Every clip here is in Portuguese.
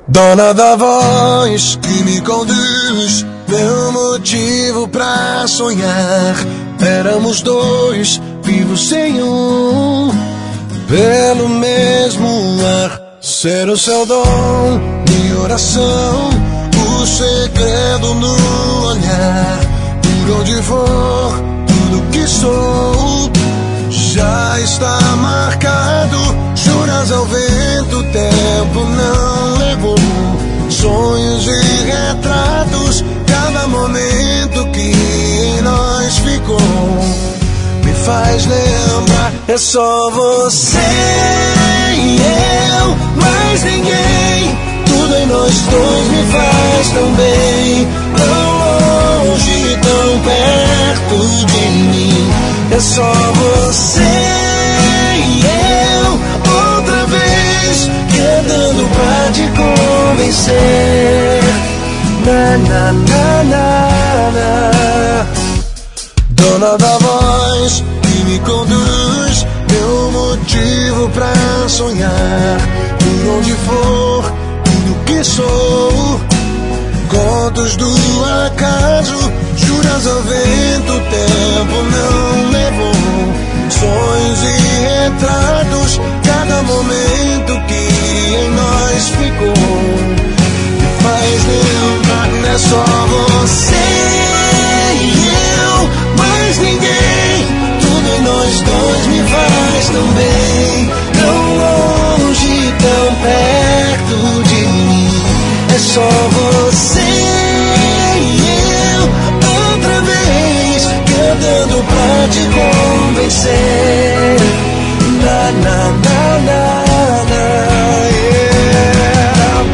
Dona da voz que me conduz, meu motivo pra sonhar. Éramos dois, vivos sem um, pelo mesmo ar. Ser o seu dom, minha oração, o segredo no olhar. Por onde for, tudo que sou já está marcado. Juras ao vento, o tempo não levou. Sonhos e retratos, cada momento que em nós ficou me faz lembrar. É só você e eu, mais ninguém. Tudo em nós dois me faz tão bem. Tão longe, tão perto de mim. É só você e eu, outra vez, querendo pra te convencer. Na, na, na, na, na. Dona da voz que me conduz, meu motivo pra sonhar. Por onde for, tudo que sou, contos do acaso, juras ao vento, o tempo não levou. Sonhos e retratos, cada momento que em nós ficou me faz lembrar. Não é só você e eu, mais ninguém. Tudo em nós dois me faz tão bem. Tão longe, tão perto de mim. É só você e eu, outra vez, cantando pra te convencer. Na, na, na, na, na, yeah.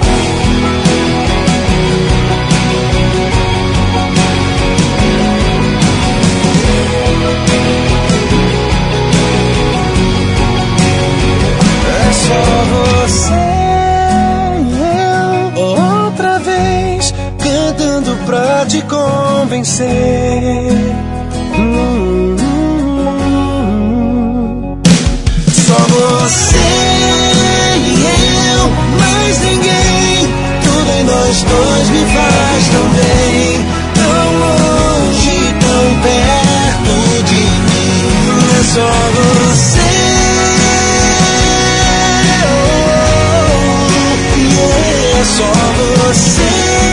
É só você e eu, outra vez, cantando pra te convencer. Só você e eu, mais ninguém. Tudo em nós dois me faz tão bem. Tão longe, tão perto de mim. É só você. É só você.